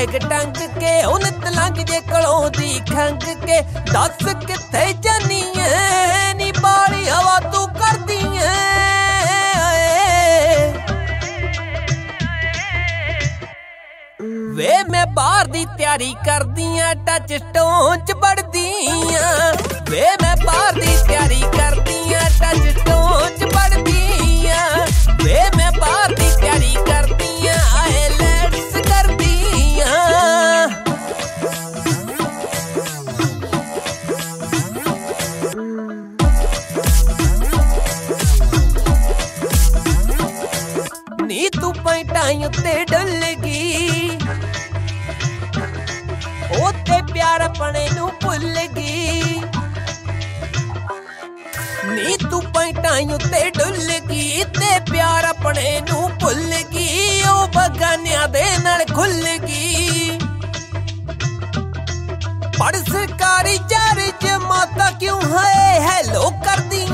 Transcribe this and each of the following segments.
bag टंग के उन तलंग जे कलों दी खंग के दस किथे जानी है नी बाली हवा तू करदी है वे मैं बाहर दी तैयारी करदियां टच स्टोन च बढ़दियां वे मैं बाहर दी तैयारी करदियां टच स्टोन च बढ़दियां वे मैं बाहर दी तैयारी करदियां आईलैट्स करदियां नी तू पैंटां उत्ते डुलगी ओते प्यार अपने नू भुल गई नी तू पैंटां उत्ते डुल गई ते प्यार अपने नू भुल गई ओ बगानियां दे नाल खुल गई पढ़ सरकारी चार्ज माता क्यों है हेलो कर दी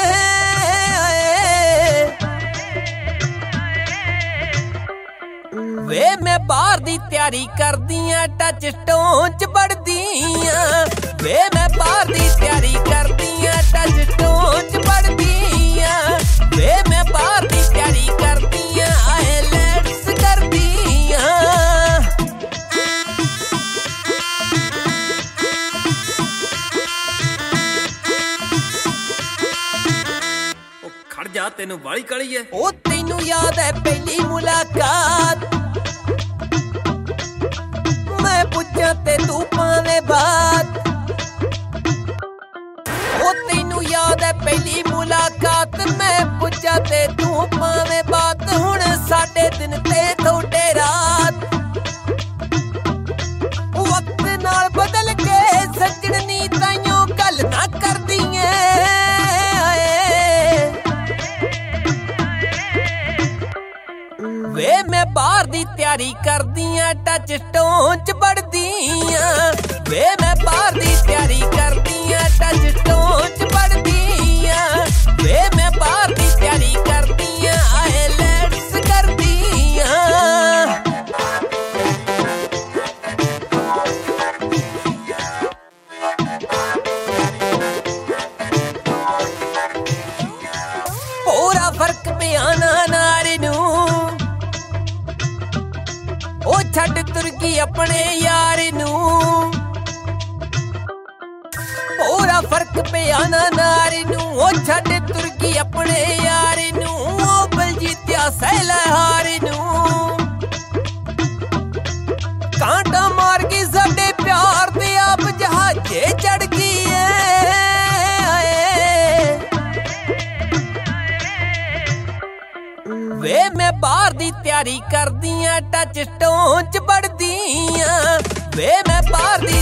वे मैं बाहर दी तैयारी करदियां टच स्टोन च बढ़दियां वे मैं बाहर दी तैयारी करदियां टच स्टोन च बढ़दियां वे मैं बाहर दी तैयारी करदियां आईलैट्स करदियां ओ खड़ जा तेनू वाली काली है ओ तेनू याद है पहली मुलाकात मैं पुछा ते तू पावे बात ओ तेनू याद है पहली मुलाकात मैं पुछा ते तू पावे बात हुण साडे दिन ते थोड़े रात वक्त नाल बदल के सजनी ताइयों गल ना करदी वे मैं बाहर दी तैयारी करदियां टच स्टोन च बढ़दियां वे मैं बाहर दी तैयारी करदियां टच स्टोन च बढ़दियां वे मैं बाहर दी तैयारी करदियां आईलैट्स करदियां पूरा फर्क पियाना नारी नू ओ छड़ तुरगी अपने यार नू पूरा फर्क पिया ना नारी नू ओ छड़ तुरगी अपने यार नू ओ बलजीत्या सैलहार नू कांटा मार के साडे प्यार दे आप जहाजे चढ़ गई वे मैं बाहर दी तैयारी करदियां टच स्टोन च बढ़दियां वे मैं बाहर दी